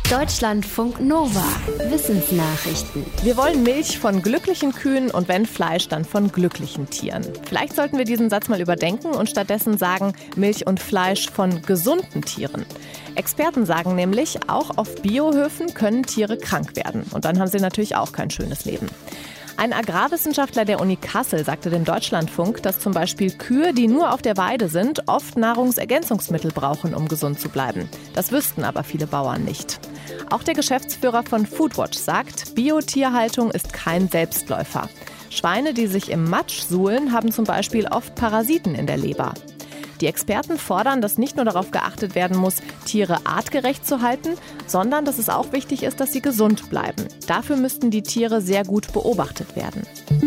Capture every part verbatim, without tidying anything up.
Deutschlandfunk Nova. Wissensnachrichten. Wir wollen Milch von glücklichen Kühen und wenn Fleisch, dann von glücklichen Tieren. Vielleicht sollten wir diesen Satz mal überdenken und stattdessen sagen Milch und Fleisch von gesunden Tieren. Experten sagen nämlich, auch auf Biohöfen können Tiere krank werden. Und dann haben sie natürlich auch kein schönes Leben. Ein Agrarwissenschaftler der Uni Kassel sagte dem Deutschlandfunk, dass zum Beispiel Kühe, die nur auf der Weide sind, oft Nahrungsergänzungsmittel brauchen, um gesund zu bleiben. Das wüssten aber viele Bauern nicht. Auch der Geschäftsführer von Foodwatch sagt, Biotierhaltung ist kein Selbstläufer. Schweine, die sich im Matsch suhlen, haben zum Beispiel oft Parasiten in der Leber. Die Experten fordern, dass nicht nur darauf geachtet werden muss, Tiere artgerecht zu halten, sondern dass es auch wichtig ist, dass sie gesund bleiben. Dafür müssten die Tiere sehr gut beobachtet werden.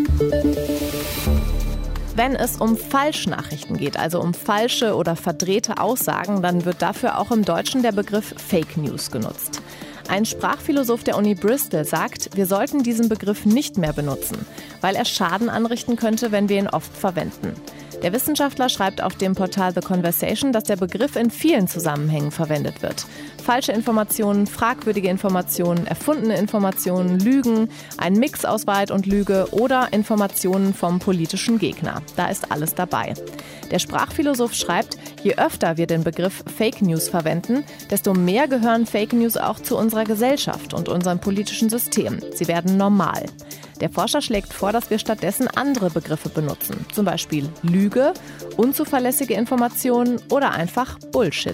Wenn es um Falschnachrichten geht, also um falsche oder verdrehte Aussagen, dann wird dafür auch im Deutschen der Begriff Fake News genutzt. Ein Sprachphilosoph der Uni Bristol sagt, wir sollten diesen Begriff nicht mehr benutzen, weil er Schaden anrichten könnte, wenn wir ihn oft verwenden. Der Wissenschaftler schreibt auf dem Portal The Conversation, dass der Begriff in vielen Zusammenhängen verwendet wird. Falsche Informationen, fragwürdige Informationen, erfundene Informationen, Lügen, ein Mix aus Wahrheit und Lüge oder Informationen vom politischen Gegner. Da ist alles dabei. Der Sprachphilosoph schreibt, je öfter wir den Begriff Fake News verwenden, desto mehr gehören Fake News auch zu unserer Gesellschaft und unserem politischen System. Sie werden normal. Der Forscher schlägt vor, dass wir stattdessen andere Begriffe benutzen, zum Beispiel Lüge, unzuverlässige Informationen oder einfach Bullshit.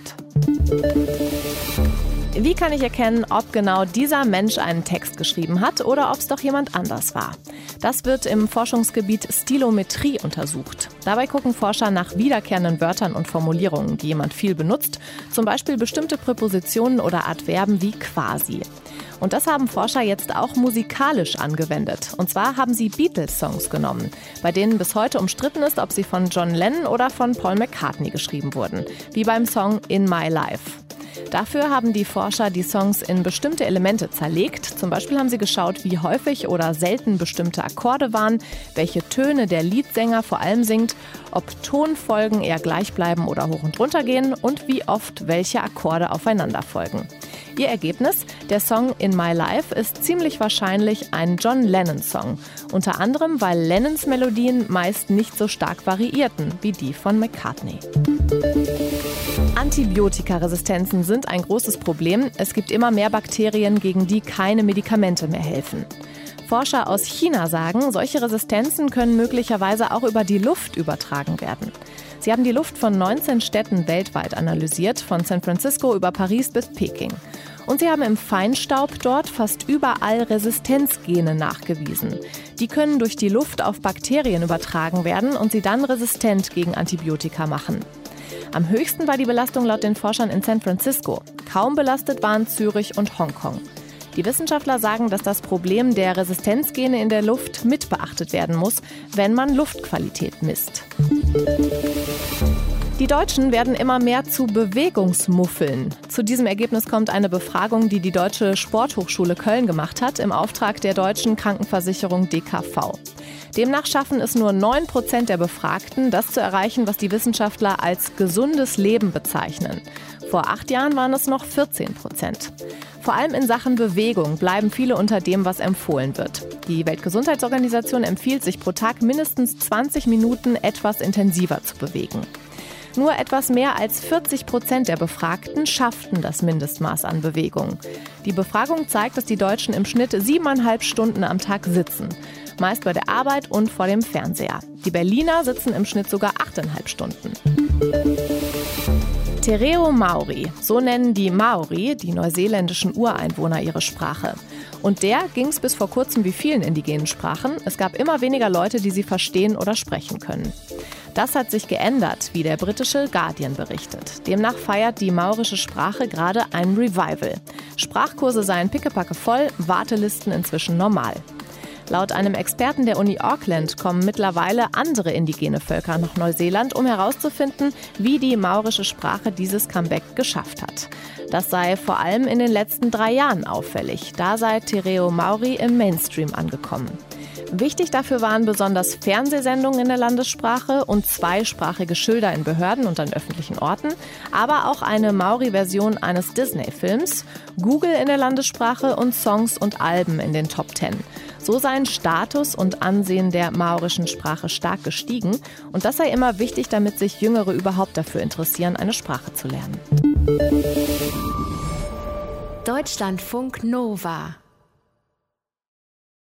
Wie kann ich erkennen, ob genau dieser Mensch einen Text geschrieben hat oder ob es doch jemand anders war? Das wird im Forschungsgebiet Stilometrie untersucht. Dabei gucken Forscher nach wiederkehrenden Wörtern und Formulierungen, die jemand viel benutzt, zum Beispiel bestimmte Präpositionen oder Adverben wie quasi. Und das haben Forscher jetzt auch musikalisch angewendet. Und zwar haben sie Beatles-Songs genommen, bei denen bis heute umstritten ist, ob sie von John Lennon oder von Paul McCartney geschrieben wurden, wie beim Song In My Life. Dafür haben die Forscher die Songs in bestimmte Elemente zerlegt. Zum Beispiel haben sie geschaut, wie häufig oder selten bestimmte Akkorde waren, welche Töne der Leadsänger vor allem singt, ob Tonfolgen eher gleich bleiben oder hoch und runter gehen und wie oft welche Akkorde aufeinander folgen. Ihr Ergebnis? Der Song In My Life ist ziemlich wahrscheinlich ein John Lennon-Song. Unter anderem, weil Lennons Melodien meist nicht so stark variierten wie die von McCartney. Antibiotikaresistenzen sind ein großes Problem. Es gibt immer mehr Bakterien, gegen die keine Medikamente mehr helfen. Forscher aus China sagen, solche Resistenzen können möglicherweise auch über die Luft übertragen werden. Sie haben die Luft von neunzehn Städten weltweit analysiert, von San Francisco über Paris bis Peking. Und sie haben im Feinstaub dort fast überall Resistenzgene nachgewiesen. Die können durch die Luft auf Bakterien übertragen werden und sie dann resistent gegen Antibiotika machen. Am höchsten war die Belastung laut den Forschern in San Francisco. Kaum belastet waren Zürich und Hongkong. Die Wissenschaftler sagen, dass das Problem der Resistenzgene in der Luft mit beachtet werden muss, wenn man Luftqualität misst. Die Deutschen werden immer mehr zu Bewegungsmuffeln. Zu diesem Ergebnis kommt eine Befragung, die die Deutsche Sporthochschule Köln gemacht hat, im Auftrag der deutschen Krankenversicherung D K V. Demnach schaffen es nur neun Prozent der Befragten, das zu erreichen, was die Wissenschaftler als gesundes Leben bezeichnen. Vor acht Jahren waren es noch vierzehn Prozent. Vor allem in Sachen Bewegung bleiben viele unter dem, was empfohlen wird. Die Weltgesundheitsorganisation empfiehlt, sich pro Tag mindestens zwanzig Minuten etwas intensiver zu bewegen. Nur etwas mehr als vierzig Prozent der Befragten schafften das Mindestmaß an Bewegung. Die Befragung zeigt, dass die Deutschen im Schnitt siebeneinhalb Stunden am Tag sitzen. Meist bei der Arbeit und vor dem Fernseher. Die Berliner sitzen im Schnitt sogar achteinhalb Stunden. Te Reo Maori, so nennen die Maori, die neuseeländischen Ureinwohner, ihre Sprache. Und der ging es bis vor kurzem wie vielen indigenen Sprachen. Es gab immer weniger Leute, die sie verstehen oder sprechen können. Das hat sich geändert, wie der britische Guardian berichtet. Demnach feiert die maorische Sprache gerade ein Revival. Sprachkurse seien pickepacke voll, Wartelisten inzwischen normal. Laut einem Experten der Uni Auckland kommen mittlerweile andere indigene Völker nach Neuseeland, um herauszufinden, wie die maorische Sprache dieses Comeback geschafft hat. Das sei vor allem in den letzten drei Jahren auffällig. Da sei Te Reo Maori im Mainstream angekommen. Wichtig dafür waren besonders Fernsehsendungen in der Landessprache und zweisprachige Schilder in Behörden und an öffentlichen Orten, aber auch eine Maori-Version eines Disney-Films, Google in der Landessprache und Songs und Alben in den Top Ten. So seien Status und Ansehen der maorischen Sprache stark gestiegen und das sei immer wichtig, damit sich Jüngere überhaupt dafür interessieren, eine Sprache zu lernen. Deutschlandfunk Nova